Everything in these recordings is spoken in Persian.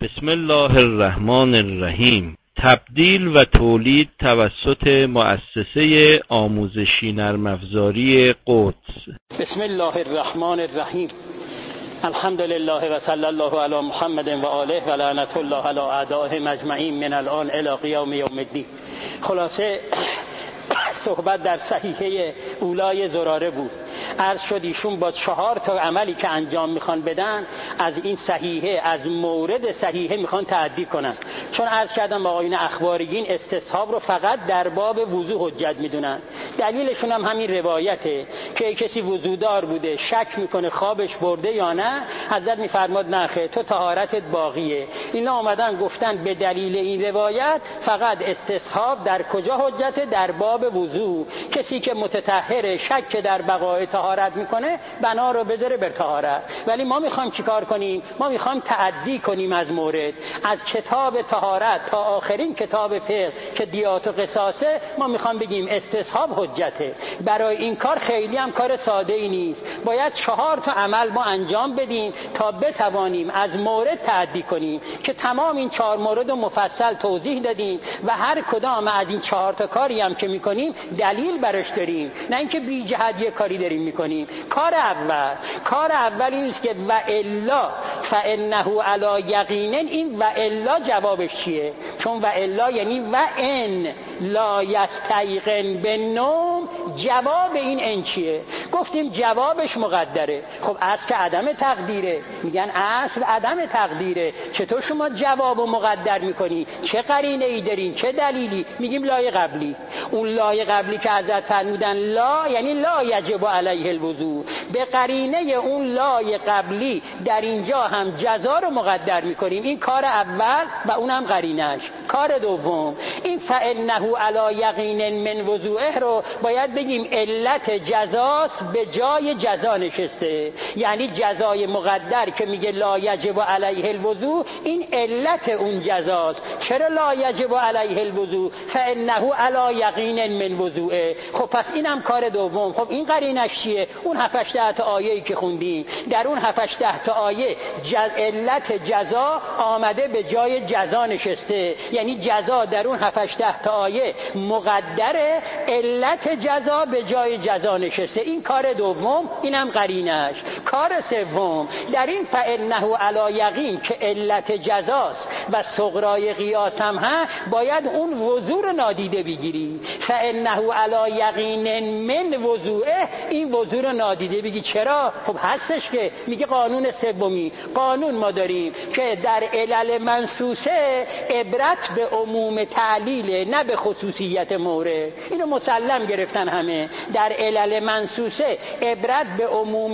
بسم الله الرحمن الرحیم. تبدیل و تولید توسط مؤسسه آموزشی نرم افزاری قدس. بسم الله الرحمن الرحیم. الحمد لله و صلی الله علی محمد و آله و لعنت الله علی اعدائهم اجمعین من الان الی قیام یوم الدین. خلاصه صحبت در صحیحه اولای زراره بود. عرض شد ایشون با 4 عملی که انجام میخوان بدن از این صحیحه، از مورد صحیحه میخوان تعدی کنن. چون عرض کردم آقایون اخباریین استصحاب رو فقط در باب وضو حجت میدونن. دلیلشون هم همین روایته که کسی وضودار بوده شک میکنه خوابش برده یا نه، حضرت میفرماد نخه تو طهارتت باقیه. اینا اومدن گفتن به دلیل این روایت فقط استصحاب در کجا حجته؟ در باب وضو. کسی که متطهر شک در بقای طهارت میکنه بنا رو بذاره بر طهارت. ولی ما میخوایم چیکار کنیم؟ ما میخوایم تعدی کنیم از مورد، از کتاب طهارت تا آخرین کتاب فقه که دیات و قصاصه. ما میخوایم بگیم استصحاب حجته. برای این کار خیلی هم کار ساده ای نیست. باید 4 عمل ما انجام بدیم تا بتوانیم از مورد تعدی کنیم که تمام این 4 مورد رو مفصل توضیح دادیم و هر کدام از این 4 کاری هم که میکنیم دلیل برش داریم، نه اینکه بی جهت یه کاری داریم میکنیم. کار اول این است که و الا فانه علی یقین. این و الا جوابش چیه؟ چون و الا یعنی و ان لا یستیقن بالنوم. جواب این ان چیه؟ گفتیم جوابش مقدره. خب اصل که عدم تقدیره. میگن اصل عدم تقدیره، چطور شما جوابو مقدر میکنی؟ چه قرینه ای دارین؟ چه دلیلی؟ میگیم لای قبلی. اون لای قبلی که حضرت فرمودن لا یعنی لا یجب علیه الوضوء. به قرینه اون لای قبلی در اینجا هم جزا رو مقدر میکنیم. این کار اول و اونم قرینش. کار دوم این فانه علی یقین من وضوءه رو باید بگیم علت جزاست به جای جزا نشسته. یعنی جزای مقدر که میگه لا یجب علیه الوضوء این علت اون جزاست. چرا لا یجب علیه الوضوء؟ فانه علی یقین من وضوءه. خب پس اینم کار دوم. خب این قرینش چیه؟ اون 7-8 آیه‌ای که خوندیم، در اون 7-8 آیه علت جزا آمده به جای جزا نشسته. یعنی جزا در اون 7-8 آیه مقدره، علت جزا به جای جزا نشسته. این کار دوم، اینم قرینش. کار سوم در این فانه علی یقین که علت جزاست و صغرای قیاس هم باید اون وضو رو نادیده بگیری. فانه علی یقین من وضوءه، این وضو رو نادیده بگی. چرا؟ خب هستش که میگه قانون سومی. قانون ما داریم که در علل منصوصه عبرت به عموم تعلیل نه به خصوصیت مورد. اینو مسلم گرفتن همه. در علل منصوصه عبرت به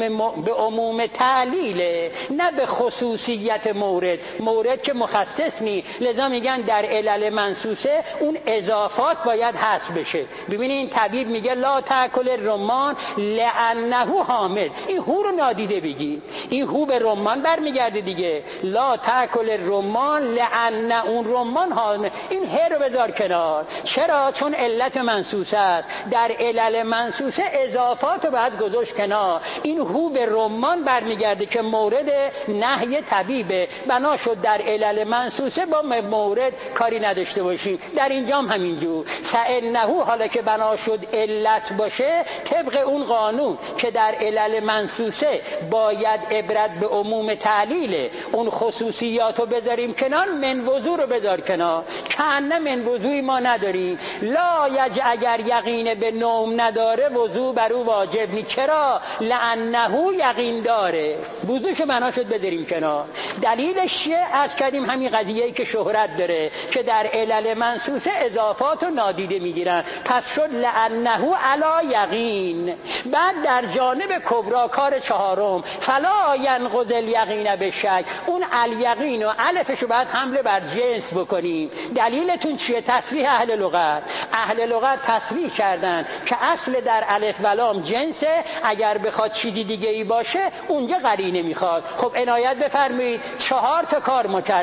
عموم تعلیل نه به خصوصیت مورد. مورد که مخصص نی، لذا میگن در علل منصوصه اون اضافات باید حذف بشه. ببینید این طبیب میگه لا تاکل الرمان لانه حامل. این هو رو نادیده بگی. این هو به رمان برمیگرده دیگه. لا تاکل الرمان لانه اون رمان حامل. این ه رو بذار کنار. چرا؟ چون علت منصوصه است. در علل منصوصه اضافات رو باید گذاشت کنار. این هو به رمان برمیگرده که مورد نهی طبیبه. بنا شد در علل منصوصه با مورد کاری نداشته باشیم. در اینجام همینجور. فانه حالا که بنا شد علت باشه، طبق اون قانون که در علل منصوصه باید عبرت به عموم تعلیل، اون خصوصیات رو بذاریم کنار، من وضو رو بذار کنار. کنه من وضوی ما نداریم. لا اگر یقین به نوم نداره وضو بر او واجب نی. چرا؟ لانه یقین داره. وضوشو بنا شد بذاریم کنار. دلیلش چیه؟ عرض کردیم همین قضیه‌ای که شهرت داره که در علل منصوصه اضافات رو نادیده میگیرن. پس شد لانه علی یقین. بعد در جانب کبرا کار 4 فلا ینقض الیقین بالشک. اون الیقین و الفشو بعد حمله بر جنس بکنیم. دلیلتون چیه؟ تصریح اهل لغت. اهل لغت تصریح کردن که اصل در الف و لام جنسه، اگر بخواد چیزی دیگه ای باشه اونجا قرینه میخواد. خب عنایت بفرمایید 4 کار ما کردیم.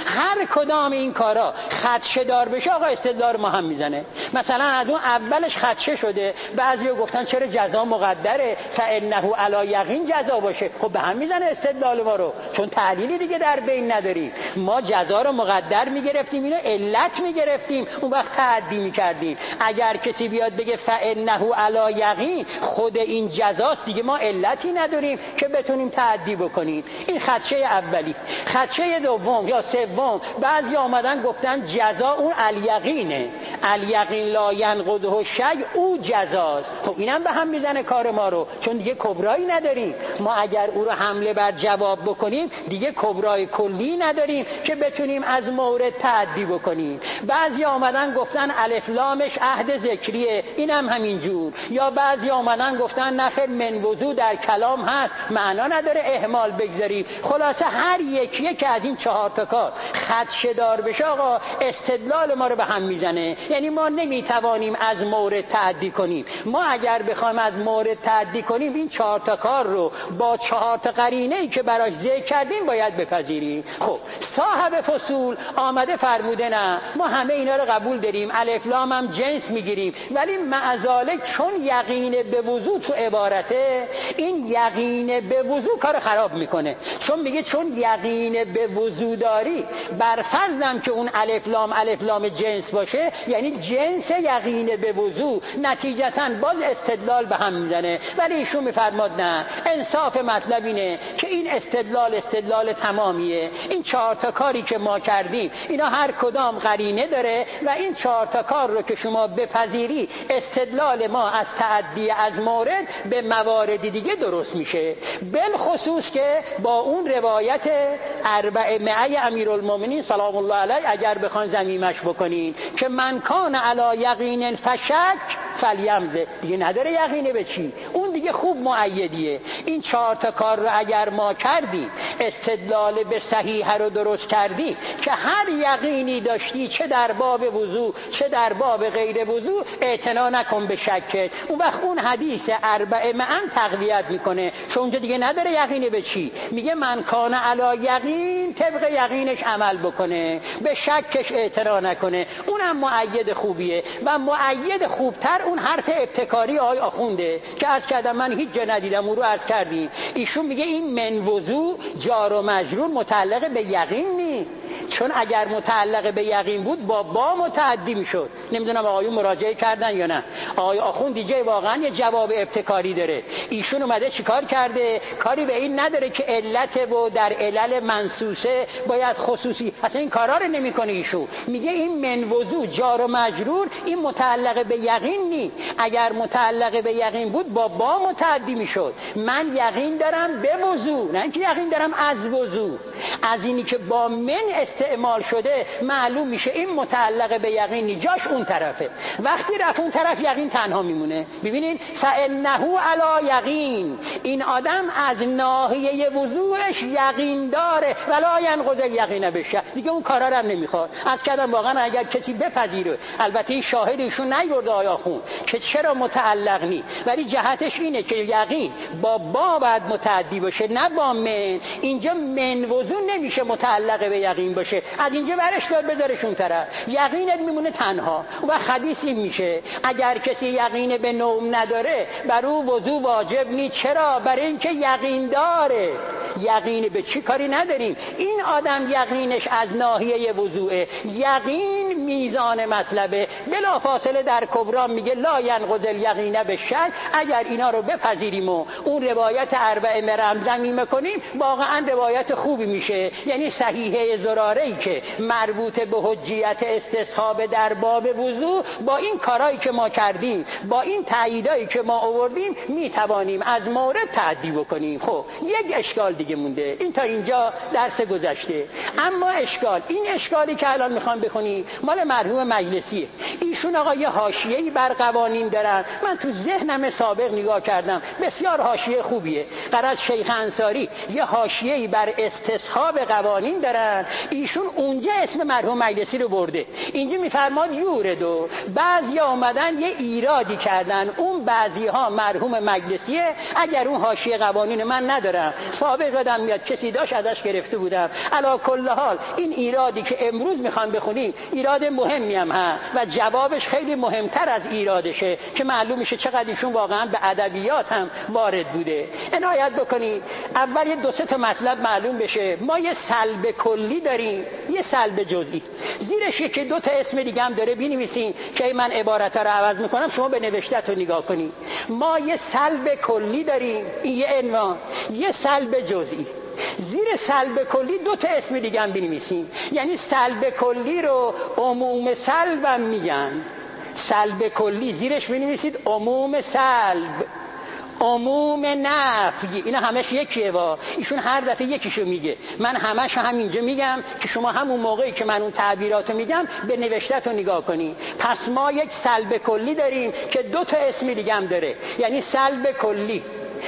هر کدام این کارا خدشه دار بشه آقا استدلال ما هم میزنه. مثلا از اون اولش خدشه شده، بعضیا گفتن چرا جزا مقدره، فانه علی یقین جزا باشه، خب به هم میزنه استدلال ما رو، چون تعلیلی دیگه در بین نداریم. ما جزا رو مقدر میگرفتیم، اینو علت میگرفتیم، اون وقت تعدی میکردیم. اگر کسی بیاد بگه فانه علی یقین خود این جزاست، دیگه ما علتی نداریم که بتونیم تعدی بکنیم. این خدشه اولی. خدشه دوم یا سوم، بعضی آمدن گفتن جزا اون الیقینه، الیقین لا ینقضه شی، او جزاست. خب اینم به هم میزنه کار ما رو، چون دیگه کبرایی نداریم. ما اگر او رو حمله بر جواب بکنیم دیگه کبرای کلی نداریم که بتونیم از مورد تعدی بکنیم. بعضی آمدن گفتن الف لامش عهد ذکریه، اینم همینجور. یا بعضی آمدن گفتن نخیر من وضو در کلام هست، معنا نداره اهمال بگذاریم. خلاصه هر یکی که از این 4 تا کار خدشه دار بشه آقا استدلال ما رو به هم میزنه. یعنی ما نمیتوانیم از مورد تعدی کنیم. ما اگر بخوایم از مورد تعدی کنیم این 4 تا کار رو با 4 تا قرینه‌ای که براش ذکر کردیم باید بپذیریم. خب صاحب فصول آمده فرموده نه ما همه اینا رو قبول داریم، الف لام هم جنس میگیریم، ولی معذالک چون یقین به وضو تو عبارته، این یقین به وضو کار خراب میکنه. چون میگه چون یقین به وضو داری، بر فرضم که اون الف لام جنس باشه، یعنی جنس یقین به وضو، نتیجتاً باز استدلال به هم میزنه. ولی ایشون میفرماد نه، انصاف مطلب اینه که این استدلال تمامیه. این 4 تا کاری که ما کردیم اینا هر کدام قرینه داره و این 4 تا کار رو که شما بپذیری استدلال ما از تعدی از مورد به موارد دیگه درست میشه. بالخصوص که با اون روایت 400 امیرالمومنین سلام الله علیه اگر بخوان ضمیمش بکنین که من کان علی یقین فشک فلیمزه، دیگه نداره یقینه به چی، اون دیگه خوب مؤیدیه. این 4 تا کار رو اگر ما کردیم، استدلال به صحیح رو درست کردی که هر یقینی داشتی چه در باب وضو چه در باب غیر وضو، اعتنا نکن به شک. اون وقت اون حدیث 400 تقویت میکنه، چون اونجا دیگه نداره یقینه به چی، میگه من کان علی یقین طبق یقینش عمل بکنه، به شکش اعتنا نکنه. اونم مؤید خوبیه. و مؤید خوبتر اون حرف ابتکاری آقای آخونده که عرض کردم من هیچ جا ندیدم، اون رو عرض کردیم. ایشون میگه این من وضو جار و مجرور متعلق به یقین نیست، چون اگر متعلق به یقین بود با متعدی میشد. نمیدونم آقایون مراجعه کردن یا نه. آقای آخوند دیگه واقعا یه جواب ابتکاری داره. ایشون اومده چیکار کرده؟ کاری به این نداره که علت و در علل منصوصه باید خصوصی، اصلا این کارا رو نمیکنه. ایشون میگه این من وضو جار و مجرور این متعلق به یقین نیست. اگر متعلق به یقین بود با متعدی میشد. من یقین دارم به وضو، نه اینکه یقین دارم از وضو. از اینی که با من استعمال شده معلوم میشه این متعلق به یقین جاش اون طرفه. وقتی رفت اون طرف یقین تنها میمونه. ببینین فانه علی یقین، این آدم از ناحیه وضوعش یقین داره، ولا ینقض یقین بشه، دیگه اون کارا رو هم نمیخواد. از کردم واقعا اگر کسی بپذیره، البته این شاهدشون نیورده آیا خون که چرا متعلق نی، ولی جهتش اینه که یقین با باید متعدی باشه نه با من. اینجا من وضو نمیشه متعلق به یقین باشه، از اینجا برش دار بذارشون طرف، یقینت میمونه تنها. و حدیث این میشه اگر کسی یقین به نوم نداره بر او وضو واجب نیست. چرا؟ برای اینکه یقین داره. یقین به چی کاری نداریم. این آدم یقینش از ناحیه وضوعه، یقین میزان مطلبه. بلا فاصله در کبرا میگه لا ینقض الیقین بالشک. اگر اینا رو بپذیریم و اون روایت 400 مرم ضمیمه کنیم، واقعا روایت خوبی میشه. یعنی صحیحه زراره‌ای که مربوط به حجیت استصحاب در باب وضو، با این کارهایی که ما کردیم، با این تاییدایی که ما آوردیم، میتوانیم از مورد تعدی بکنیم. خب یک اشکال دیگه مونده. این تا اینجا درس گذشته. اما این اشکالی که الان میخوام بخونیم مال مرحوم مجلسیه. ایشون آقا یه حاشیه‌ای بر قوانین دارن، من تو ذهنم سابق نگاه کردم، بسیار حاشیه خوبیه. قرار شیخ انصاری یه حاشیه‌ای بر استصحاب قوانین دارن، ایشون اونجا اسم مرحوم مجلسی رو برده. اینجا میفرماد یوردو، بعضیا اومدن یه ایرادی کردن، اون بعضی‌ها مرحوم مجلسیه. اگر اون حاشیه قوانین من ندارم، سابق یادم میاد کسی داشت ازش گرفته بودم. علی کل حال این ایرادی که امروز میخوام بخونیم ایراد مهمی هم هست و جوابش خیلی مهمتر از ایرادشه که معلوم میشه چقدر ایشون واقعا به ادبیات هم وارد بوده. عنایت بکنید اول یه دو سه تا مطلب معلوم بشه. ما یه سلب کلی داریم، یه سلب جزئی. زیرش یکی دو تا اسم دیگه هم داره، بنویسین که من عبارت رو عوض میکنم شما به نوشته رو نگاه کنید. ما یه سلب کلی داریم، این یه عنوان، یه سلب جزئی. زیر سلب کلی دو تا اسم دیگه هم بنویسین. یعنی سلب کلی رو عموم سلب هم میگن. سلب کلی زیرش بنویسید عموم سلب، عموم نفی. اینا همش یکیه ایشون هر دفعه یکیشو میگه، من همش همینجا میگم که شما همون موقعی که من اون تعبیراتو میگم به نوشته‌تو نگاه کنی. پس ما یک سلب کلی داریم که دو تا اسم دیگه هم داره. یعنی سلب کلی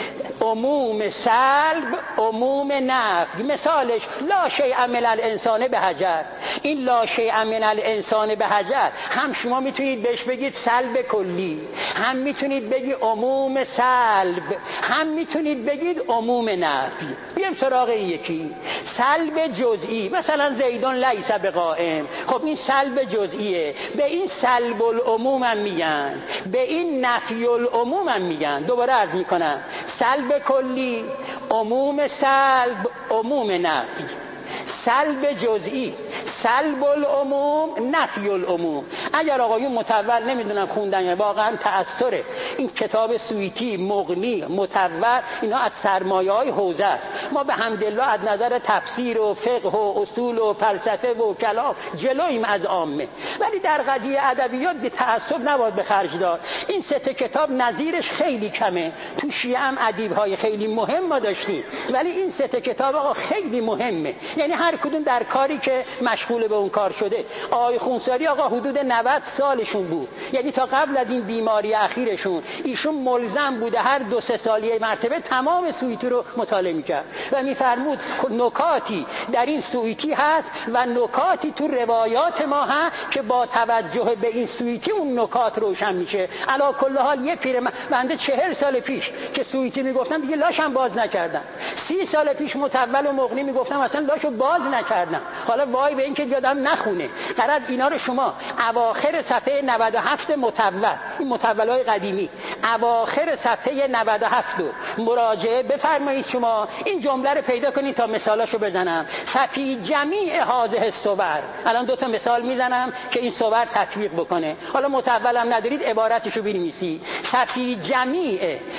عموم سلب، عموم نفی. مثالش لا شیء من الانسان بحجر. این لا شیء من الانسان بحجر هم شما میتونید بهش بگید سلب کلی، هم میتونید بگید عموم سلب، هم میتونید بگید عموم نفی. بیایم سراغ یکی سلب جزئی. مثلا زیدون لیس بقائم. خب این سلب جزئیه، به این سلب العموم هم میگن، به این نفی العموم هم میگن. دوباره عرض میکنم سلب کلی عموم سلب، عموم نفی. سلب جزئی سلب العموم، نفی العموم. اگر آقایون متول نمیدونم خوندن یا واقعا تأثره این کتاب سویتی، مغنی، متول، اینا از سرمایه‌های حوزه است. ما به حمدالله از نظر تفسیر و فقه و اصول و فلسفه و کلام جلویم از عامه، ولی در قضیه ادبیات به تعصب نباید به خرج داد. این سه تا کتاب نظیرش خیلی کمه. تو شیعه هم ادیب‌های خیلی مهم ما داشتیم، ولی این سه تا کتاب آقا خیلی مهمه. یعنی هر کدوم در کاری که مشغول به اون کار شده. آقای خونساری آقا حدود 90 سالشون بود، یعنی تا قبل از این بیماری اخیرشون ایشون ملزم بوده هر 2-3 سالیه مرتبه تمام سویتی رو مطالعه میکرد و میفرمود نکاتی در این سویتی هست و نکاتی تو روایات ما هست که با توجه به این سویتی اون نکات روشن میشه. علی کل حال یه پیر بنده 40 سال پیش که سویتی میگفتم دیگه لاشم باز نکردم. 30 سال پیش متول و مغنی میگفتم اصلا لاشو باز نکردم. حالا وای به این که یادم نخونه. قرار اینا رو شما اواخر صفحه 97 متول، این متولای قدیمی، اواخر صفحه 97 رو مراجعه بفرمایید. شما این جمله رو پیدا کنید تا مثالاشو بزنم. ففی جمیع هذه الصور. الان دو تا مثال میزنم که این صور تطبیق بکنه. حالا متولم ندارید عبارتشو بنویسید. ففی جمیع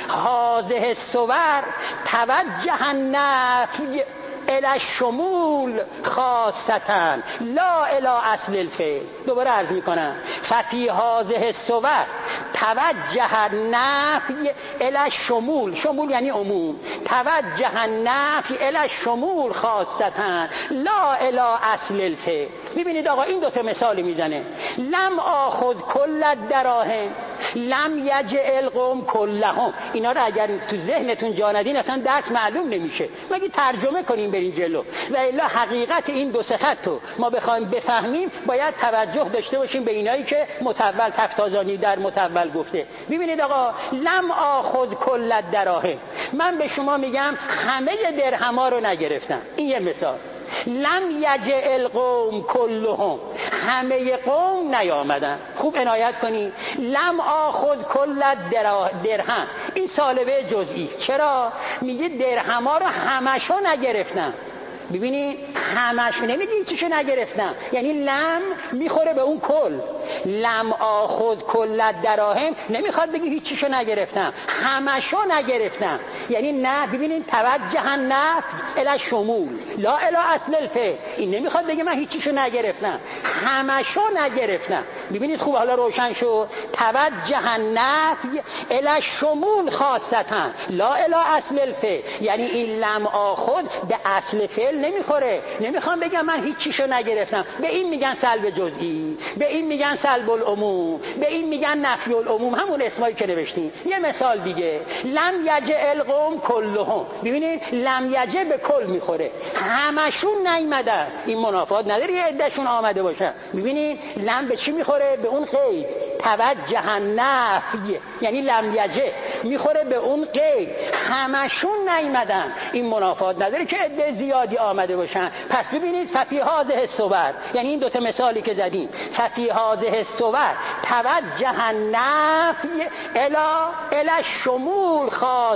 هذه الصور توجه النفی الی الشمول خاصتاً لا الی اصل الفعل. دوباره عرض میکنم ففی هذه الصور توجه النفی الی الشمول، شمول یعنی عموم، توجه النفی الی الشمول خاصتاً لا الی اصل الفعل. ببینید آقا این دو تا مثال میزنه. لم آخذ کل الدراهم لم یجعل قوم کلهم. اینا رو اگر تو ذهنتون جا ندین اصلا درس معلوم نمیشه. مگه ترجمه کنیم بریم جلو. و الا حقیقت این دو سه خط رو ما بخوایم بفهمیم باید توجه داشته باشیم به اینایی که متول تفتازانی در متول گفته. ببینید آقا لم آخذ کل الدراهم، من به شما میگم همه درهما رو نگرفتم. این یه مثال. لم یجعل قوم کلهم، همه قوم نیامدن. خوب عنایت کنی. لم آخذ کل درهم، این سالبه جزئی. چرا؟ میگه درهما رو همشو نگرفتم. ببینید همش نمیگیم چیشو نگرفتم، یعنی لم میخوره به اون کل. لم آخذ کل دراهم نمیخواد بگی هیچ چیشو نگرفتم، همشو نگرفتم. یعنی نه. ببینید توجه النفی الی شمول، لا الی اصل الفعل. این نمیخواد بگه من هیچیشو نگرفتم، همشو نگرفتم. ببینید خوب حالا روشن شد. توجه النفی الی شمول خاصتا لا الی اصل الفعل، یعنی این لم آخذ به اصل فعل نمیخوره. نمیخوام بگم من هیچیشو نگرفتم. به این میگن سلب جزئی، به این میگن سلب العموم، به این میگن نفی العموم، همون اسمایی که نوشتیم. یه مثال دیگه، لم یجع القوم کلهم. ببینید لم یجع به کل میخوره، همشون نیومدن. این منافات نداره یه عدهشون آمده باشن. ببینید لم به چی میخوره؟ به اون قید. توجه النفی یعنی لم یجع میخوره به اون قید، همشون نیومدن. این منافات نداره که عده زیادی آمده باشن. پس ببینید ففی هذه الصور، یعنی این دوتا مثالی که زدیم، ففی هذه الصور توجه النفی الی شمول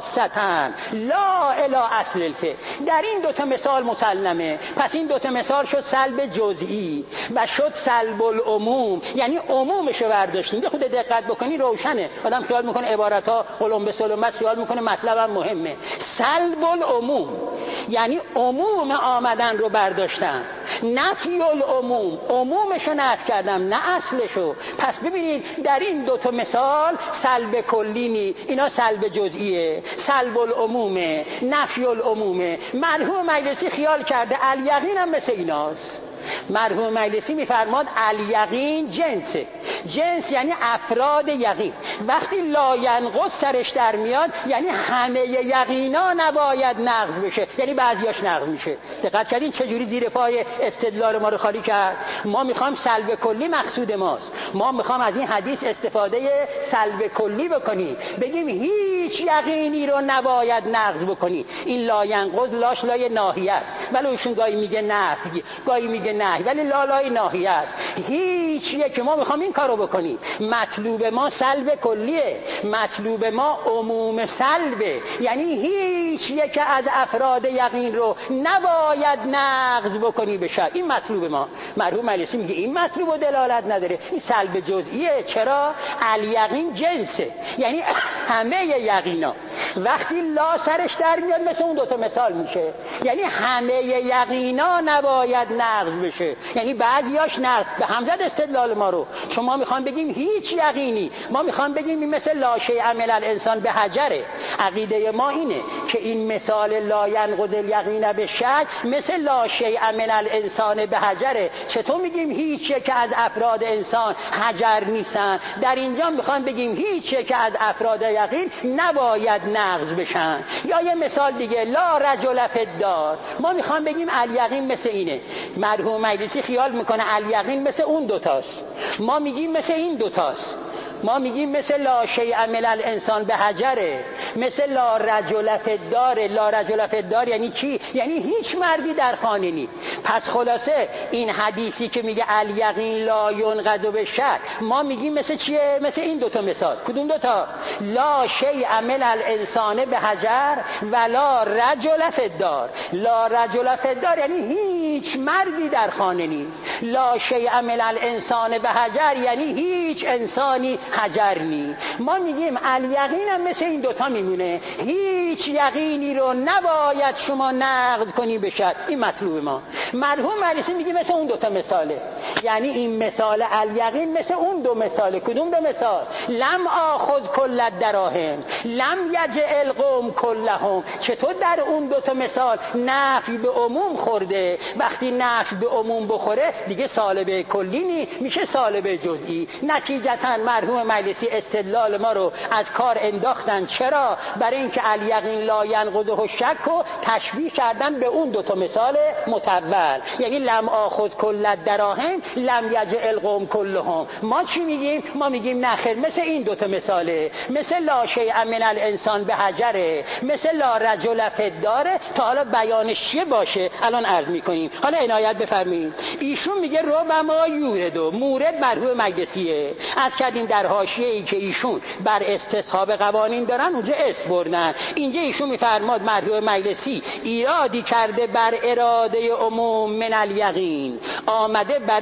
خاصتا لا الی اصل الفعل. در این دوتا مثال مسلمه. پس این دوتا مثال شد سلب جزئی و شد سلب العموم، یعنی عمومش رو برداشتیم. خود دقت بکنی روشنه. آدم خیال میکنه عبارت ها قلم به سلم بس، خیال میکنه مطلبم مهمه. سلب العموم یعنی عموم آمدن رو برداشتم، نفی العموم عمومشو نفی کردم نه اصلشو. پس ببینید در این دوتا مثال سلب کلی نی، اینا سلب جزئیه، سلب العمومه، نفی العمومه. مرحوم مجلسی خیال کرده الیقین هم مثل ایناست. مرحوم مجلسی میفرماد الیقین جنسه. جنس یعنی افراد یقین. وقتی لا ینقص سرش در میاد یعنی همه یقینا نباید نقض بشه، یعنی بعضیاش نقض میشه. دقت کردین چجوری زیر پای استدلال ما رو خالی کرد؟ ما میخوام سلب کلی مقصود ماست. ما میخوام از این حدیث استفاده سلب کلی بکنیم، بگیم هیچ یقینی رو نباید نقض بکنی. این لا ینقص لاش لای ناهیه است، ولی ایشون گاهی میگه نفی، گاهی میگه نه، ولی لالای ناهیه است. هیچ یک ما میخوام این کارو بکنیم. مطلوب ما سلب کلیه، مطلوب ما عموم سلبه، یعنی هیچ یک از افراد یقین رو نباید نقض بکنی بشه. این مطلوب ما. مرحوم مجلسی میگه این مطلوب و دلالت نداره، این سلب جزئیه. چرا؟ الیقین جنسه، یعنی همه یقینا. وقتی لا سرش در میاد مثل اون دوتا مثال میشه، یعنی همه یقینا نباید نقض بشه، یعنی بعضیاش نقض. به همزد استدلال ما رو شما میخوان بگیم هیچ یقینی، ما میخوان بگیم این مثل لا شیء من الانسان به حجره. عقیده ما اینه که این مثال لا ینقض الیقین به شک مثل لا شیء من الانسان به حجره. چطور میگیم هیچ یک از افراد انسان حجر نیستن؟ در اینجا میخوان بگیم هیچ یک از افراد یقین نباید نقض بشن. یا یه مثال دیگه، لا رجل فی الدار، ما میخوام بگیم الیقین مثل اینه. مرحوم مجلسی خیال میکنه الیقین مثل اون دوتاست، ما میگیم مثل این دوتاست. ما میگیم مثل لا شیء من الانسان به حجره، مثل لا رجل فی الدار. لا رجل فی الدار یعنی چی؟ یعنی هیچ مردی در خانه نی. پس خلاصه این حدیثی که میگه الیقین لا ینقض بالشک، ما میگیم مثل چیه؟ مثل این دوتا مثال. کدوم دوتا؟ لا شیء من الانسان به حجر و لا رجل فی الدار. لا رجل فی الدار یعنی هیچ مردی در خانه نیست. لا شیء من الانسان به حجر یعنی هیچ انسانی حجر نی. ما میگیم الیقین هم مثل این دوتا میمونه، هیچ یقینی رو نباید شما نقض کنی بشد. این مطلوب ما. مرحوم مجلسی میگه مثل اون دوتا مثاله، یعنی این مثال الیقین مثل اون دو مثاله. کدوم دو مثال؟ لم آخذ کل الدراهم لم یجع القوم کلهم. چطور در اون دوتا مثال نفی به عموم خورده؟ وقتی نفی به عموم بخوره دیگه سالب کلی نی، میشه سالب جزئی. نتیجتا مرحوم مجلسی استدلال ما رو از کار انداختن. چرا؟ برای اینکه الیقین لا ینقضه الشک رو تشبیه کردن به اون دوتا مثال متول، یعنی لم آخذ کل الدراهم لم یجع القوم کلهم. ما چی میگیم؟ ما میگیم نخیر، مثل این دوتا مثاله، مثل لا شیء من الانسان به حجره، مثل لا رجل فی الدار. تا حالا بیانش چیه باشه الان عرض میکنیم. حالا عنایت بفرمایید. ایشون میگه ربما یورد، مورد مرحوم مجلسیه. از کردیم در حاشیه‌ای که ایشون بر استصحاب قوانین دارن اونجا اسم بردن. اینجا ایشون میفرماد مرحوم مجلسی ایرادی کرده بر اراده عموم من الیقین، آمده بر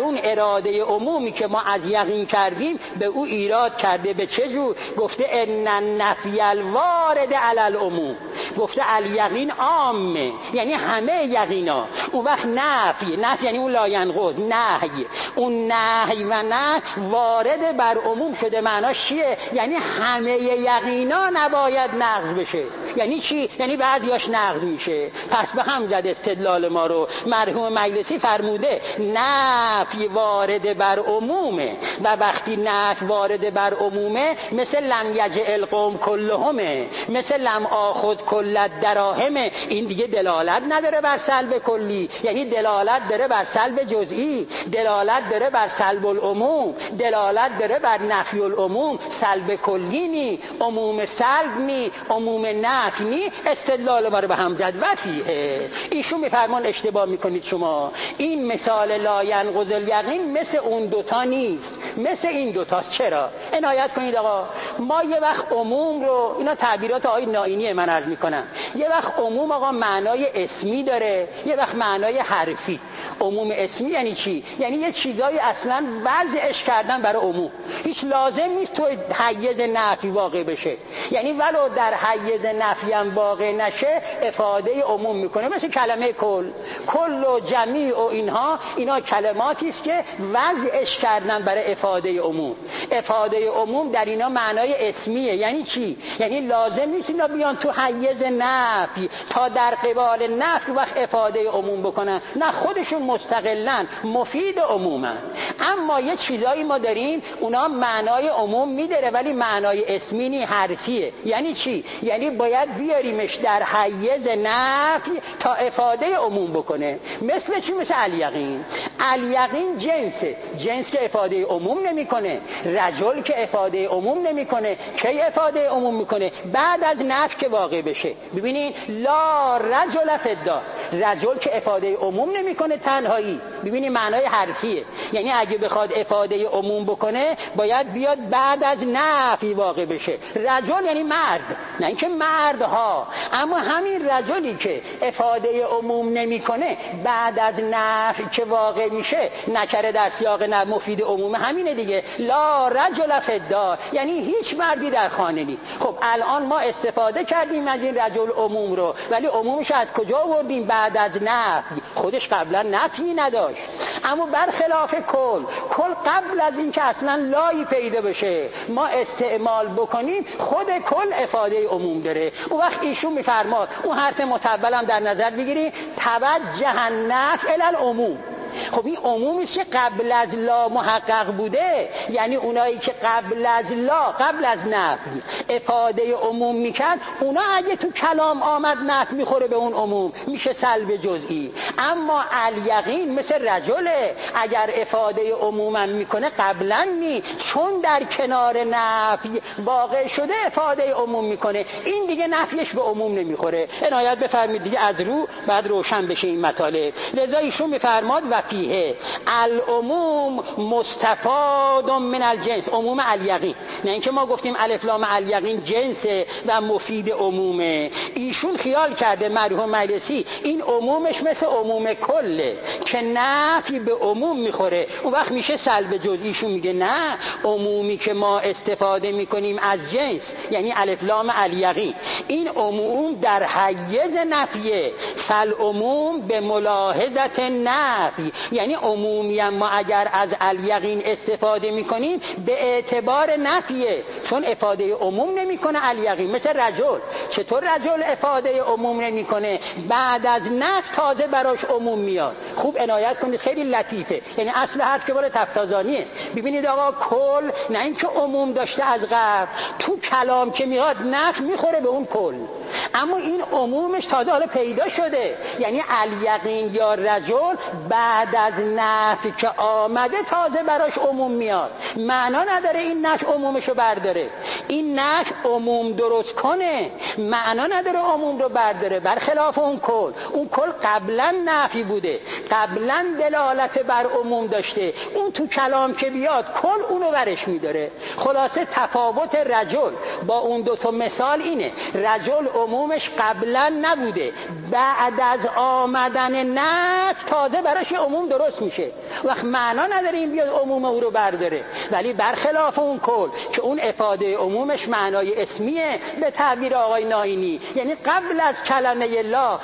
اون اراده عمومی که ما از یقین کردیم به او ایراد کرده. به چه جور؟ گفته ان النفی الوارد علی العموم، گفته الیقین عامه، یعنی همه یقینا. اون وقت نفی یعنی اون لاینقض، نهی، اون نهی و نه وارد بر عموم شده. معناش چیه؟ یعنی همه یقینا نباید نقض بشه. یعنی چی؟ یعنی بعضیاش نقض میشه. پس به هم زد استدلال ما رو. مرحوم مجلسی فرموده نفی وارد بر عمومه و وقتی نفی وارد بر عمومه مثل لم یجع القوم کلهمه، مثل لم آخذ کل الدراهم. این دیگه دلالت نداره بر سلب کلی، یعنی دلالت داره بر سلب جزئی، دلالت داره بر سلب العموم، دلالت داره بر نفی العموم. سلب کلی نی، عموم سلب نی، عموم نفی نی. استدلال ما رو به هم زد. وفیه ایشون میفرمان اشتباه میکنید شما. این مثال لا ینقض الیقین مثل اون دوتا نیست، مثل این دوتاست. چرا؟ عنایت کنید آقا. ما یه وقت عموم رو، اینا تعبیرات آقای نائینی من عرض میکنم، یه وقت عموم آقا معنای اسمی داره، یه وقت معنای حرفی. عموم اسمی یعنی چی؟ یعنی یه چیزایی اصلا وضعش کردن برای عموم، هیچ لازم نیست تو حیز نفی واقع بشه. یعنی ولو در حیز نفی هم واقع نشه افاده عموم میکنه. مثل کلمه کل و جمیع و اینا کلماتی است که وضعش کردن برای افاده عموم. افاده عموم در اینا معنای اسمیه. یعنی چی؟ یعنی لازم نیست اینا بیان تو حیز نفی تا در قبال نفی وقت افاده عموم بکنن، نه خودشون مستقلاً مفید عمومن. اما یه چیزایی ما داریم اونا معنای عموم میداره ولی معنای اسمی نی، حرفیه. یعنی چی؟ یعنی باید بیاریمش در حیز نفی تا افاده عموم بکنه. مثل چی؟ مثل الیقین. الیقین جنس که افاده عموم نمیکنه. رجل که افاده عموم نمیکنه. کی افاده عموم میکنه؟ بعد از نفی که واقع بشه. ببینین لا رجل فی الدار، رجل که افاده عموم نمیکنه تنهایی. ببینین معنای حرفیه. یعنی اگه بخواد افاده عموم بکنه باید بیاد بعد از نفی واقع بشه. رجل یعنی مرد، نه اینکه مردها. اما همین رجلی که افاده عموم نمیکنه بعد از نفی که واقع میشه نکره در سیاق مفید عموم، همینه دیگه. لا رجل فی الدار یعنی هیچ مردی در خانه نیست. خب الان ما استفاده کردیم از این رجل عموم رو، ولی عمومش از کجا آوردیم؟ بعد از نفی. خودش قبلا نفی نداشت. اما برخلاف کل قبل از این که اصلا لایی پیدا بشه ما استعمال بکنیم خود کل افاده عموم داره. اون وقت ایشون میفرماد اون حرف متولم در نظر بگیری توجه النفی الی العموم. خب این عمومیست که قبل از لا محقق بوده، یعنی اونایی که قبل از لا، قبل از نفی افاده عموم میکرد، اونا اگه تو کلام آمد نفی میخوره به اون عموم، میشه سلب جزئی. اما الیقین مثل رجله، اگر افاده عمومم میکنه قبلا نی، چون در کنار نفی واقع شده افاده عموم میکنه، این دیگه نفیش به عموم نمیخوره. عنایت بفرمید دیگه از رو بعد روشن بشه این مطالب. لذا ایشون میفرماد و فیه العموم مستفاد من الجنس، عموم الیقین. نه اینکه ما گفتیم الف لام الیقین جنسه و مفید عمومه. ایشون خیال کرده مرحوم مجلسی این عمومش مثل عموم کله که نفی به عموم میخوره، اون وقت میشه سلب جزئی. ایشون میگه نه، عمومی که ما استفاده میکنیم از جنس یعنی الف لام الیقین، این عموم در حیز نفیه، فالعموم به ملاحظت نفی. یعنی عمومی ما اگر از الیقین استفاده میکنیم به اعتبار نفیه، چون افاده عموم نمیکنه الیقین. مثل رجل، چطور رجل افاده عموم نمیکنه؟ بعد از نفی تازه براش عموم میاد. خوب عنایت کنید، خیلی لطیفه. یعنی اصل حرف که باره تفتازانیه. ببینید آقا کل نه اینکه عموم داشته از قبل، تو کلام که میاد نفی میخوره به اون کل، اما این عمومش تازه حالا پیدا شده. یعنی الیقین یا رجل بعد از نفی که آمده تازه براش عموم میاد. معنا نداره این نفی عمومشو برداره، این نفی عموم درست کنه، معنا نداره عموم رو برداره. برخلاف اون کل قبلا نفی بوده، قبلا دلالت بر عموم داشته، اون تو کلام که بیاد کل اونو برش میداره. خلاصه تفاوت رجل با اون دوتا مثال اینه، رجل عمومش قبلا نبوده، بعد از آمدن نفی تازه براش عموم درست میشه. وقت معنا نداره این بیاد عموم او رو برداره. ولی برخلاف اون کل که اون افاده عمومش معنای اسمیه به تعبیر آقای ناینی، یعنی قبل از کلمه لا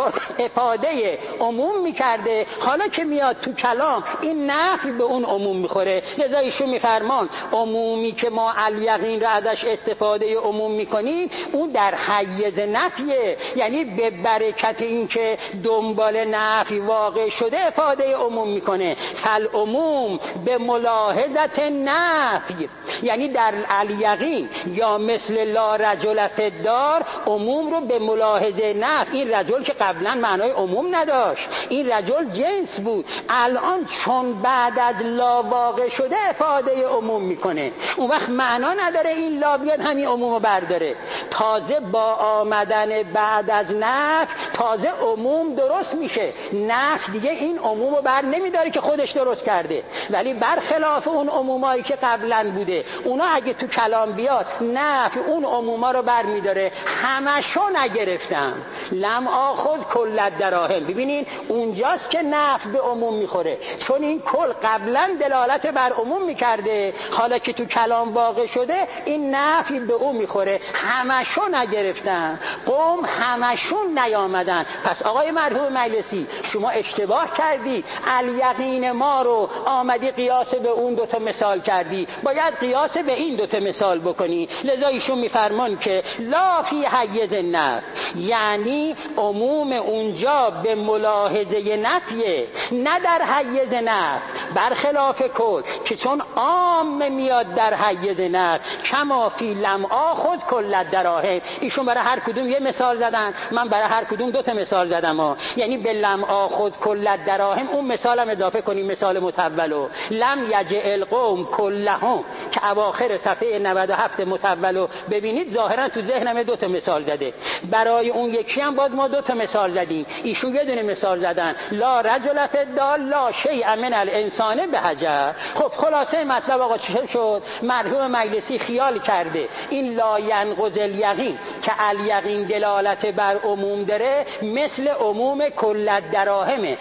افاده عموم میکرده، حالا که میاد تو کلام این نفی به اون عموم میخوره. لذا ایشون میفرمان عمومی که ما الیقین را ازش استفاده عموم میکنیم اون در حیز نفیه، یعنی به برکت این که دنبال نفی واقع شده افاده عموم میکنه. فالعموم به ملاحظت نفی، یعنی در الیقین یا مثل لا رجل فی الدار عموم رو به ملاحظه نفی. این رجل که قبلا معنای عموم نداشت، این رجل جنس بود، الان چون بعد از لا واقع شده افاده عموم میکنه. اون وقت معنا نداره این لا بیاد همین عموم رو برداره. تازه با آمدن بعد از نفی تازه عموم درست میشه. نفی دیگه این عموم رو بر نمیداره که خودش درست کرده. ولی برخلاف اون عمومایی که قبلا بوده، اونا اگه تو کلام بیاد نفی اون عموما رو بر میداره. همشو نگرفتم، لم آخذ کل الدراهم. ببینین اونجاست که نفی به عموم میخوره، چون این کل قبلا دلالت بر عموم میکرده، حالا که تو کلام واقع شده این نفی به اون میخوره. همشو نگرفتن، قوم همشون نیامدن. پس آقای مرحوم مجلسی شما اشتباه کردی، الیقین ما رو آمدی قیاس به اون دوتا مثال کردی، باید قیاس به این دوتا مثال بکنی. لذا ایشون میفرمان که لا فی حیز النفی، یعنی عموم اونجا به ملاحظه نفیه، نه در حیز نفی، برخلاف کل که چون عام میاد در حیز نفی. کما فی لم آخذ کل الدراهم، ایشون برای هر کدوم یه مثال زدن، من برای هر کدوم دوتا مثال زدم یعنی به لم آخذ کل الدراهم اون مثالم اضافه کنیم، مثال متولو لم یجع القوم کلهم که اواخر صفحه 97 متولو ببینید ظاهرا تو ذهنم دوتا مثال زده. برای اون یکی هم باز ما دوتا مثال زدیم، ایشون یه دونه مثال زدن لا رجل فی الدار لا شیء من الانسان بحجر. خب خلاصه مطلب آقا چه شد؟ مرحوم مجلسی خیال کرده این لا ینقض الیقین که الیقین دلالت بر عموم داره مثل عموم کل الدراهمه،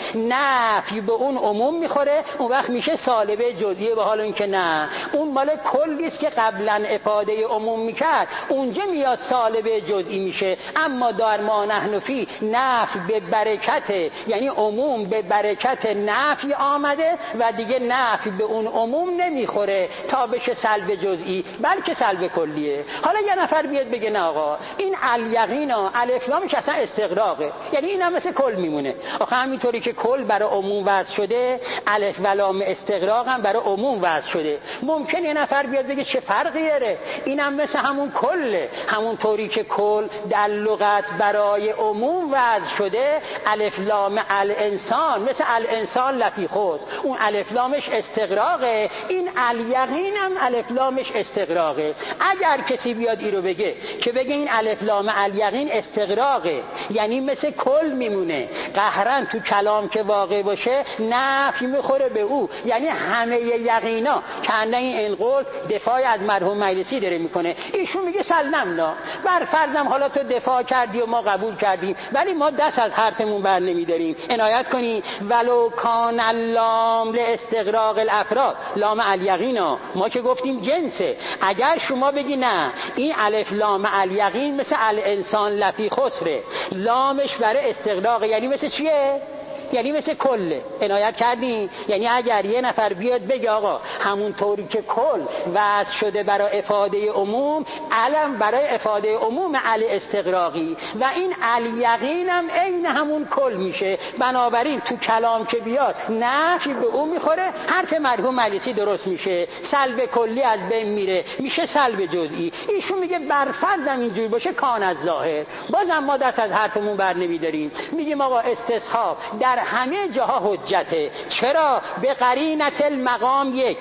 نفی به اون عموم میخوره، اون وقت میشه سالبه جزئیه. به حال این که نه، اون مال کلیست که قبلا افاده عموم میکرد، اونجا میاد سالبه جزئی میشه. اما در ما نحن فی نفی به برکت، یعنی عموم به برکت نفی آمده و دیگه نفی به اون عموم نمیخوره تا بشه سلب جزئی، بلکه سلب کلیه. حالا یه نفر بیاد بگه نه آقا این الیقین الف لامش اصلا استغراقه، یعنی این هم مثل کل میمونه. آخه همینطوری که کل برای عموم وضع شده، الف و لام استغراق هم برای عموم وضع شده. ممکن یه نفر بیاد بگه چه فرقی داره، اینم مثل همون کله، همونطوری که کل در لغت برای عموم وضع شده، الف لام الانسان مثل الانسان لفی خود، اون الف لامش استغراقه، این الیقین هم الف لامش استغراقه. اگر کسی بیاد این رو بگه که بگه این الف لام الیقین استغراقه، یعنی مثل کل میمونه، قهرن تو کلام که واقع باشه نفی میخوره به او، یعنی همه یقینا کنده این انقل دفاع از مرحوم مجلسی داره میکنه. ایشون میگه سلمنا، بر فرضم حالا تو دفاع کردی و ما قبول کردیم، ولی ما دست از حرفمون بر نمیداریم. عنایت کنی ولو کان اللام لاستغراق الافراد، لام الیقینا ما که گفتیم جنسه. اگر شما بگی نه این الف لام الیقین مثل الانسان لفی خسره، لامش برای استغراق، یعنی مثل چیه؟ یعنی مثل کله. عنایت کردین؟ یعنی اگر یه نفر بیاد بگه آقا همون طوری که کل وضع شده برای افاده عموم، علم برای افاده عموم علی استغراقی و این الیقین هم عین همون کل میشه، بنابراین تو کلام که بیاد نفی به اون میخوره، حرف مرحوم مجلسی درست میشه، سلب کلی از بین میره، میشه سلب جزئی. ایشون میگه برفرضم اینجوری باشه کان از ظاهر، بازم ما دست از حرفمون بر نمیداریم، میگیم آقا استصحاب در همه جاها حجته. چرا؟ به قرینت المقام یک،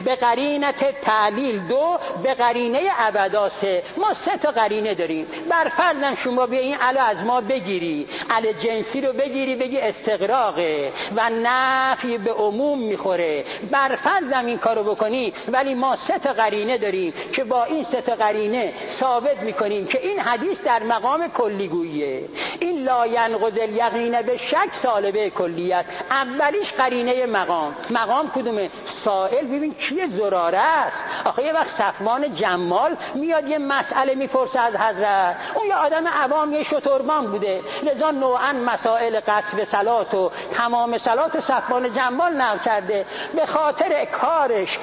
به قرینت تعلیل 2، به قرینه ابدا 3. ما 3 تا قرینه داریم. بر فرضم شما به این علا از ما بگیری، عل جنسی رو بگیری بگی استغراقه و نفی به عموم میخوره، بر فرضم این کارو بکنی، ولی ما 3 تا قرینه داریم که با این 3 تا قرینه ثابت میکنیم که این حدیث در مقام کلیگوییه. این لا ینقض الیقین به شک سالبه کلیت. اولیش قرینه مقام کدومه؟ سائل ببین کیه؟ زراره است. آخه یه وقت صفوان جمال میاد یه مسئله میپرسه از حضرت، اون یه آدم عوام یه شتربان بوده، لذا نوعا مسائل قصر صلات و تمام صلات صفوان جمال نقل کرده. به خاطر کارش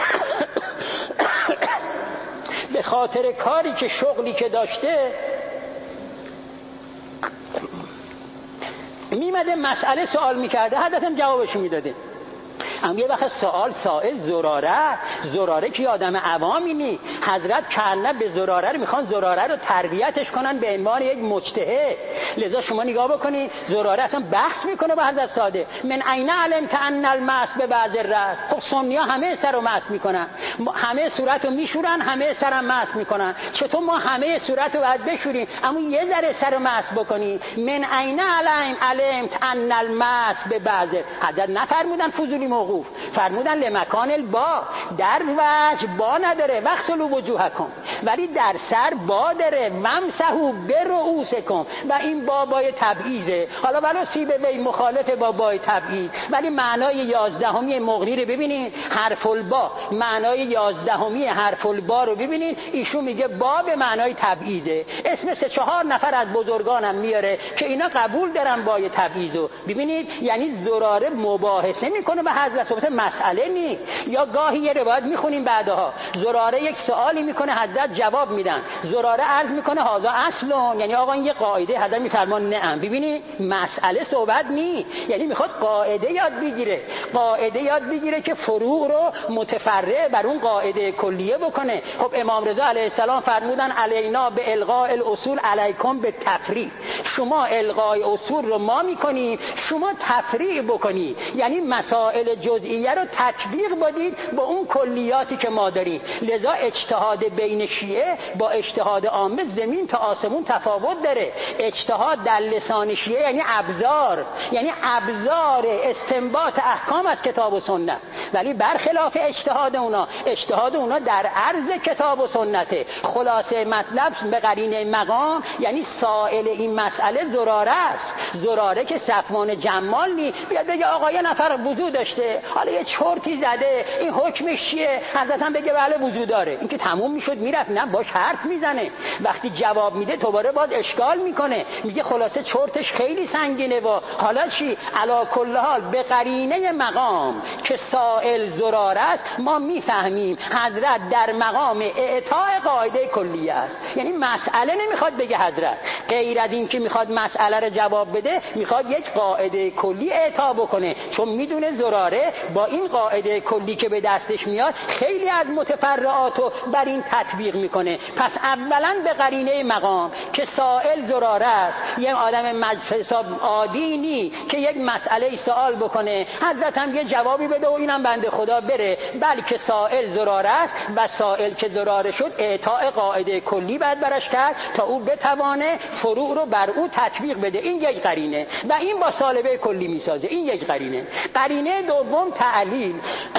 به خاطر کاری که شغلی که داشته میمده مسئله سوال میکرده، حضرت هم جوابش میداده. اما یه وقت سائل زراره که آدم عوامی نی، حضرت کنه به زراره رو میخوان زراره رو تربیتش کنن به عنوان یک مجتهد. لذا شما نگاه بکنید زراره اصلا بحث میکنه با حضرت ساده، من عین علم که ان المس به بعض الراس. خب سنی‌ها همه سر رو مس میکنن، همه صورت رو میشورن، همه سر رو مس میکنن. چطور ما همه صورت رو باید بشوریم اما یه ذره سر رو مس بکنیم؟ من عین علم ان المس به بعض. حضرت نفرمودن فضولی موقوف، فرمودن لمکان البا. در وجه با نداره وقتلو وجوهکم، ولی در سر با داره ومسحوا برؤوسکم، و این بابای تبعیضه. حالا ولو سیبه وی مخالف بابای تبعیض، ولی معنای 11 مغری رو ببینید، حرف البا معنای 11 حرف البا رو ببینید، ایشون میگه با به معنای تبعیضه. اسم 3-4 نفر از بزرگانم میاره که اینا قبول دارن بای تبعیضو. ببینید یعنی زراره مباحثه میکنه به حضرت، مسئله نی. یا گاهی یه روایت میخونیم بعدها، زراره یک سوالی میکنه، حضرت جواب میدن، زراره عرض میکنه هذا اصلون، یعنی آقا این یه قاعده، حضرت میفرمان نه. ببینید مسئله صحبت نی، یعنی میخواد قاعده یاد بگیره که فروع رو متفرع بر اون قاعده کلیه بکنه. خب امام رضا علیه السلام فرمودن علینا به الغاء الاصول علیکم به تفریع. شما الغای اصول رو ما میکنیم، شما تفریع بکنید، یعنی مسائل جزئیه رو تطبیق بدید با اون کلیاتی که ما داریم. لذا اجتهاد بین شیعه با اجتهاد عامه زمین تا آسمون تفاوت داره. اجتهاد در لسان شیعه یعنی ابزار استنباط احکام از کتاب و سنت، ولی برخلاف اجتهاد اونا در عرض کتاب و سنته. خلاصه مطلب به قرینه مقام یعنی سائل این مسئله زراره است. زراره که صفوان جمال نی بیاد بگه آقا یه نفر وضو داشته، حالا یه چرتی زده، این حکمش چیه؟ حضرت هم بگه بله وضو داره، این که تموم میشد میرفت. نه، باش حرف میزنه، وقتی جواب میده دوباره باز اشکال میکنه، میگه خلاصه چرتش خیلی سنگینه و حالا چی؟ علا کل حال به قرینه مقام که سائل زراره است ما میفهمیم حضرت در مقام اعطاء قاعده کلیه است. یعنی مسئله نمیخواد بگه حضرت، غیر از این که میخواد مسئله رو جواب بده، میخواد یک قاعده کلی اعطا بکنه، چون میدونه زراره با این قاعده کلی که به دستش میاد خیلی از متفرعات رو بر این تطبیق میکنه. پس اولا به قرینه مقام که سائل زراره است، یه آدم مجلس عادی نی که یک مسئله سوال بکنه حضرت هم یه جوابی بده و اینم بنده خدا بره، بلکه سائل زراره است و سائل که زراره شد اعطاء قاعده کلی باید برش کرد تا او بتوانه فروع رو بر او تطبیق بده. این یک قرینه و این با سالبه کلی میسازه. این یک قرینه. قرینه دوم تعلیل.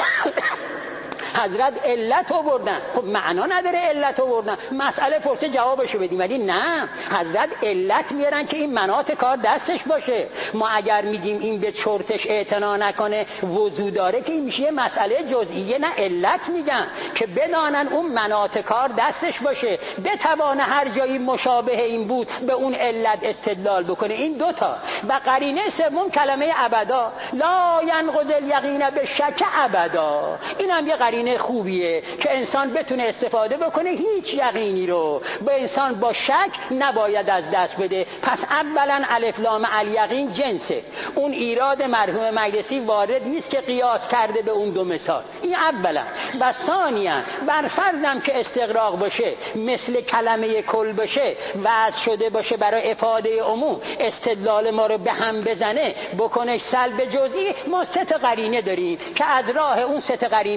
حضرت علت آوردن، خب معنا نداره علت آوردن، مسئله پرسه جوابشو بدیم، ولی نه، حضرت علت میارن که این مناط کار دستش باشه. ما اگر میگیم این به چرتش اعتنا نکنه وضو داره که این میشه مسئله جزئیه، نه علت میگن که بدانن اون مناط کار دستش باشه، بتوانه هر جایی مشابه این بود به اون علت استدلال بکنه. این دوتا. و قرینه سوم کلمه ابدا، لا ینقض الیقین به شک ابدا. این هم یه قرینه خوبیه که انسان بتونه استفاده بکنه، هیچ یقینی رو به انسان با شک نباید از دست بده. پس اولا الف لام الیقین جنسه، اون ایراد مرحوم مجلسی وارد نیست که قیاس کرده به اون دو مثال. این اولا. و ثانیا بر فرضم که استغراق باشه، مثل کلمه کل باشه، وضع شده باشه برای افاده عموم، استدلال ما رو به هم بزنه، بکنه سلب جزئی، ما 3 قرینه داریم که از راه اون 3 قرینه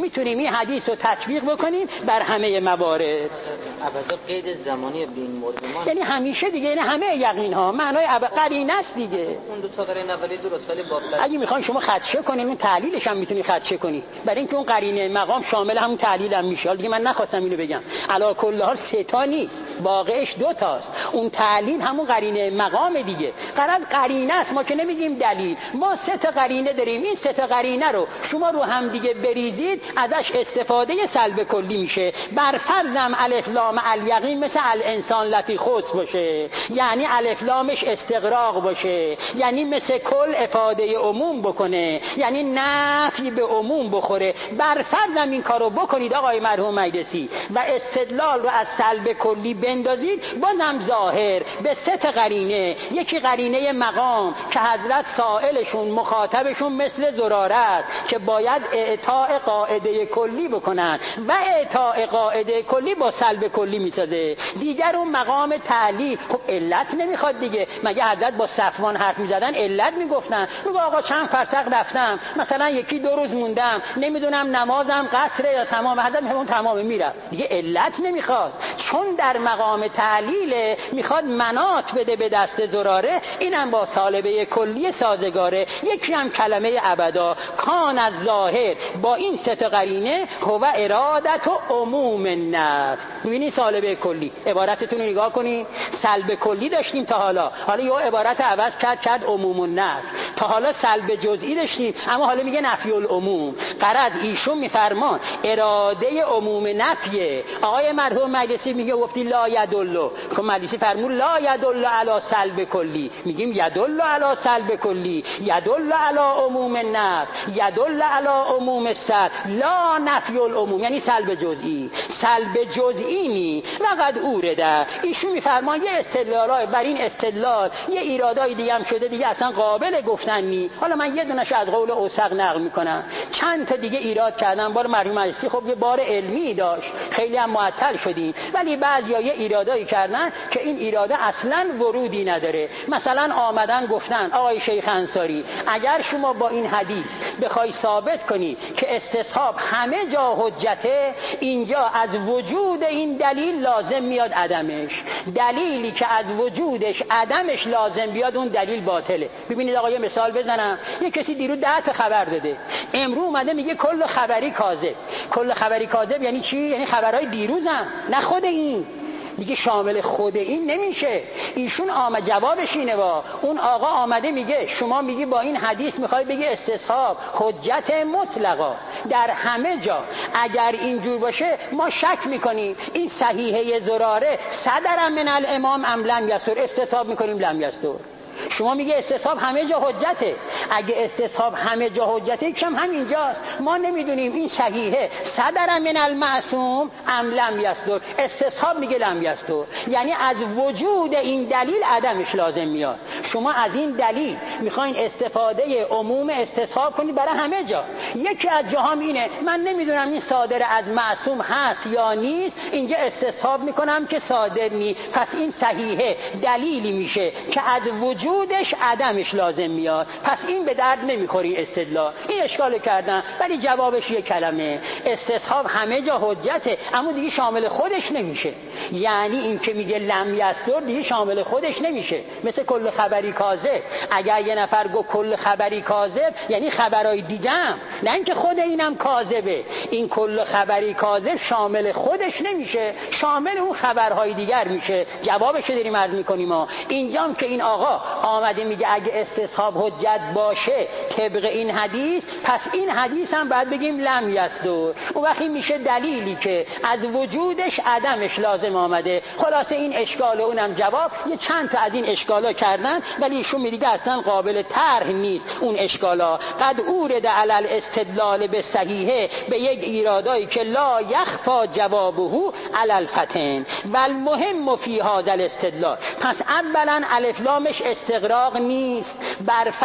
میتونیم این حدیث رو تطبیق بکنیم بر همه موارد. ابدا قید زمانی به این مورد ما یعنی همیشه دیگه، یعنی همه یقین ها معنای قرینه است دیگه. اون دو تا قرینه اولی درست، ولی باب اگه میخواین شما خدشه کنین اون تعلیلش هم میتونی خدشه کنی، برای اینکه اون قرینه مقام شامل همون تعلیل هم میشه. دیگه من نخواستم اینو بگم. علی کل حال سه تا نیست، واقعش دو تاست. اون تعلیل همون قرینه مقام دیگه. قرینه است، ما که نمیگیم دلیل. ما سه تا قرینه داریم. این سه تا قرینه رو شما رو هم دیگه بریزید ازش استفاده سلب کلی میشه. بر فرضم الف لام الیقین مثل الانسان لفی خسر باشه، یعنی الف لامش استغراق باشه، یعنی مثل کل افاده عموم بکنه، یعنی نفی به عموم بخوره. بر فرضم این کارو بکنید آقای مرحوم مجلسی و استدلال رو از سلب کلی بندازید، بازم ظاهر به سه تا قرینه. یکی قرینه مقام که حضرت سائلشون مخاطبشون مثل زراره است که باید اعطاء قاعده کلی بکنن و اعطاء قاعده کلی با سلب کلی میسازه. دیگر اون مقام تعلیل، خب علت نمیخواد دیگه. مگه حضرت با صفوان حرف میزدن علت میگفتن؟ میگه آقا چند فرسخ رفتم، مثلا یکی 2 روز موندم، نمیدونم نمازم قصره یا تمام، حضرت همون تمام میرفت. دیگه علت نمیخواد، چون در مقام تعلیل میخواد منات بده به دست زراره. اینم با سالبه کلی سازگاره. یکی هم کلمه ابدا کان از ظاهر با این سه تا قرینه هو ارادت و عموم النفس. ببینید سالبه کلی، عبارتتون رو نگاه کنید. سلب کلی داشتیم تا حالا یه عبارت عوض کرد عموم النفس. تا حالا سلب جزئی داشتیم، اما حالا میگه نفی العموم. غرض ایشون میفرمان اراده عموم نفیه. آقای مرحوم مجلسی میگه گفتی لا یدل، خب مجلسی فرمود لا یدل علی سلب کلی. میگیم یدل علی سلب کلی، یدل علی عموم النفس، یدل علی عموم السلب، لا نفی العموم، یعنی سلب جزئی. سلب جزئی نی وقد اورده. ایشون میفرمان یه استدلالای بر این استدلال یه ایرادای دیگه هم شده دیگه اصلا قابل گفتن نی. حالا من یه دونش از قول اوسق نقل میکنم، چند تا دیگه ایراد کردم. بار مرحوم مجلسی خب یه بار علمی داشت، خیلی هم معطل شدیم، ولی بعضیا یه ایرادایی کردن که این ایراده اصلا ورودی نداره. مثلا آمدن گفتن آقای شیخ انصاری اگر شما با این حدیث بخوای ثابت کنی که استصحاب همه جا حجته، اینجا از وجود این دلیل لازم میاد عدمش. دلیلی که از وجودش عدمش لازم بیاد اون دلیل باطله. ببینید آقا یه مثال بزنم. یه کسی دیروز 10 تا خبر داده، امروز اومده میگه کل خبری کاذب. کل خبری کاذب یعنی چی؟ یعنی خبرهای دیروزن، نه خود این. میگه شامل خود این نمیشه. ایشون جوابش اینه اون آقا آمده میگه شما میگی با این حدیث میخوای بگی استصحاب حجت مطلقا در همه جا. اگر اینجور باشه ما شک میکنیم این صحیحه زراره صدر من الامام ام لم یسر، استصحاب میکنیم لم یسر. شما میگه استصحاب همه جا حجته. اگه استصحاب همه جا حجته کم همینجاست. ما نمیدونیم این صحیحه صدر من المعصوم ام لم یصدر. استصحاب میگه لم یصدر، یعنی از وجود این دلیل عدمش لازم میاد. شما از این دلیل میخواین استفاده عموم استصحاب کنید برای همه جا. یکی از جاهام اینه من نمیدونم این صادر از معصوم هست یا نیست، اینجا استصحاب میکنم که صادر نیست، پس این صحیحه دلیلی میشه که از وجودش عدمش لازم میاد. پس این به درد نمیخوری استدلال. این اشکال کردن، ولی جوابش یک کلمه استصحاب همه جا حجته، اما دیگه شامل خودش نمیشه. یعنی این که میگه لم یصدر دیگه شامل خودش نمیشه. مثل کل خبری کاذب. اگر یه نفر گفت کل خبری کاذب یعنی خبرای دیگه هم، نه اینکه خود اینم کاذبه. این کل خبری کاذب شامل خودش نمیشه، شامل اون خبرهای دیگر میشه. جوابش داریم عرض میکنیم ما. اینجام که این آقا آمده میگه اگه استصحاب حجت باشه طبق این حدیث، پس این حدیث هم باید بگیم لم یصدر. اون وقتی میشه دلیلی که از وجودش عدمش لازم آمده. خلاصه این اشکال و اونم جواب. یه چند تا از این اشکالا کردن، ولی ایشون میگه اصلا قابل طرح نیست اون اشکالا. قد اورد علی الاستدلال به صحیحه به یک ایرادایی که لا یخفا جوابه علی الفتن و المهم فی هذا الاستدلال. پس اولا الف لامش استغراق نیست. بر فرضم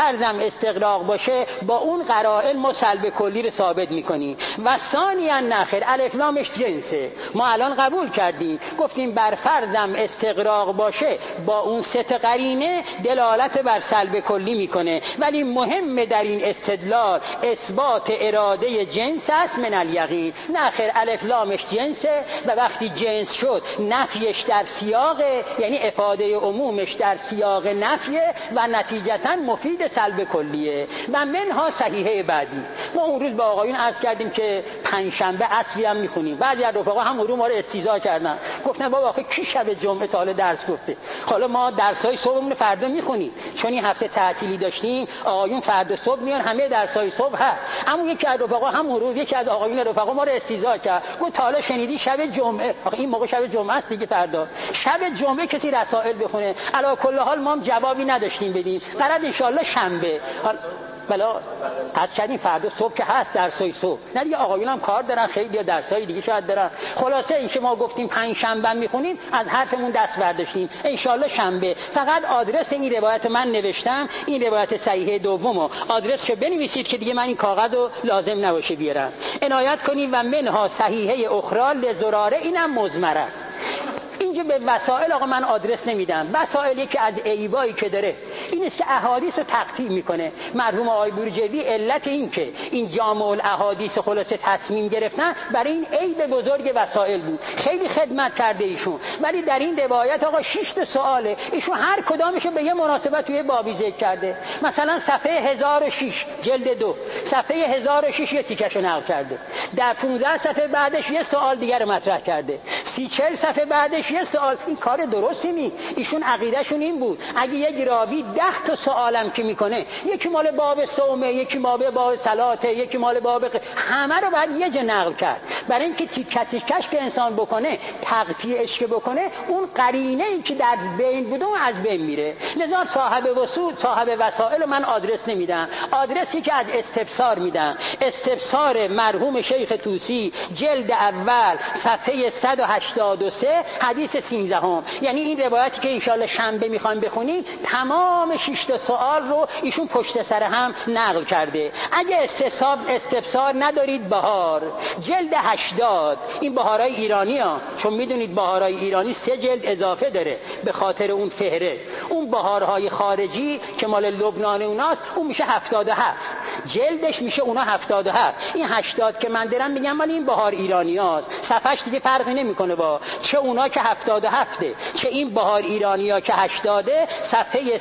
استغراق باشه با اون قرائن ما سلب کلی رو ثابت میکنیم. و ثانیاً نخیر الف لامش جنسه، ما الان قبول کردیم گفتیم بر فرضم استغراق باشه با اون سه قرینه دلالت بر سلب کلی میکنه، ولی مهم در این استدلال اثبات اراده جنس است من الیقین. نخیر الف لامش جنسه و وقتی جنس شد نفیش در سیاق، یعنی افاده عمومش در سیاق نفیه و نتیجتا مفید سلب کلیه. و منها صحیحه بعدی. ما اون روز با آقایون عرض کردیم که پنجشنبه عصری هم میخونیم، بعضی از رفقا هم ما رو استیضاح کردن، گفتن بابا آخه کی شب جمعه تا حالا درس گفته؟ حالا ما درسای صبحمون فردا میخونیم، چون این هفته تعطیلی داشتیم آقایون فردا صبح میان همه درسای صبح هست. اما یکی از رفقا همون روز یکی از آقایون رفقا ما رو استیضاح کرد، گفت تا حالا شنیدی شب جمعه؟ آخه این موقع شب جمعه است دیگه، فردا شب جمعه کسی رسائل بخونه؟ علی کل حال ما هم جوابی نداشتیم بدیم، قرار ان شاء الله شنبه بلا حد کردیم فردا صبح که هست درسای صبح، نه دیگه آقایون هم کار دارن، خیلی درسای دیگه شاید دارن. خلاصه این که ما گفتیم پنج شنبه میخونیم، از حرفمون دست برداشتیم، ان شاء الله شنبه. فقط آدرس این روایت من نوشتم، این روایت صحیحه دومو آدرسشو بنویسید که دیگه من این کاغذو لازم نباشه بیارم. عنایت کنید. و منها صحیحه اخرى لزراره، اینم مضمر است. اینجا به وسائل آقا من آدرس نمیدم، وسائلی که از عیبایی که داره این است که احادیث رو تقطیع میکنه. مرحوم آقای بورجوی علت این که این جامع الاحادیث خلاصه تصمیم گرفتن برای این عیب بزرگ وسائل بود. خیلی خدمت کرده ایشون، ولی در این روایت آقا 6 تا سواله، ایشون هر کدامشو به یه مناسبت توی بابی ذکر کرده. مثلا صفحه 1006 جلد 2 صفحه 1006 یه تیکشو نقل کرده، در 15 صفحه بعدش یه سوال دیگر مطرح کرده، 30-40 صفحه بعدش یه سوال. این کار درستی نیست. ایشون عقیدهشون این بود اگه یک راوی 10 تا سوالم که میکنه، یکی مال باب صومه، یکی مال باب صلاته، یکی مال باب همه رو باید یه جا نقل کرد، برای اینکه تیکش که انسان بکنه تقطیعش که بکنه اون قرینه ای که در بین بوده اون از بین میره. لذا صاحب وسائل من آدرس نمیدم، آدرسی که از استفسار میدم. استفسار مرحوم شیخ طوسی جلد اول صفحه 183 حدیث 13 یعنی این روایتی که انشالله شنبه میخوایم بخونیم تمام 6 تا سوال رو ایشون پشت سر هم نقل کرده. اگه استفسار ندارید بهار جلد 80، این بهارای ایرانی ها، چون میدونید بهارای ایرانی 3 جلد اضافه داره به خاطر اون فهرست. اون بهارهای خارجی که مال لبنان اوناست اون میشه 77 جلدش میشه اونا 77. این 80 که من دارم میگم مال این بهار ایرانی هاست، صفحش دیگه فرقی نمیکنه با چه اونا که 77 چه این بهار ایرانی ها که 80 صفحه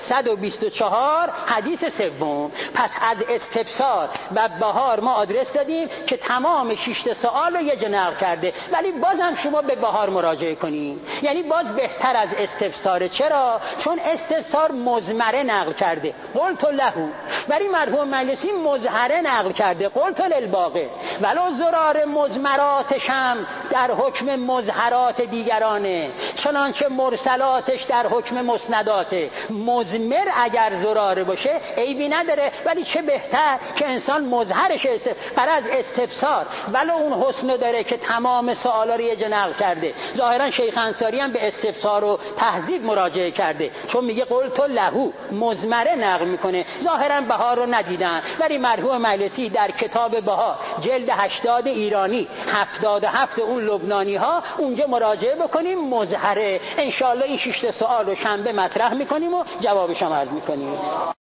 124 حدیث سوم. پس از استفسار و بهار ما آدرس دادیم که تمام 6 سوال رو یه جا نقل کرده، ولی بازم شما به بهار مراجعه کنید، یعنی باز بهتر از استفسار. چرا؟ چون استفسار مضمره نقل کرده قلت له، ولی مرحوم مجلسی مظهره نقل کرده قلت للباقی، ولو زرار مضمراتشم در حکم مظهرات دیگرانه، چنانچه مرسلاتش در حکم مسنداته. مضمر اگر زراره باشه عیبی نداره، ولی چه بهتر که انسان مظهرش از استفسار ولو اون حسن داره که تمام سوالا رو یه جا نقل کرده. ظاهرا شیخ انصاری هم به استفسار و تهذیب مراجعه کرده، چون میگه قلت له مضمره نقل میکنه. ظاهرا بهار رو ندیدن، ولی مرحوم مجلسی در کتاب بهار جلد 80 ایرانی 77 اون لبنانی ها اونجا مراجعه بکنیم مظهره. انشالله این 6 سوال رو شنبه مطرح میکنیم و جوابش هم عرض میکنیم.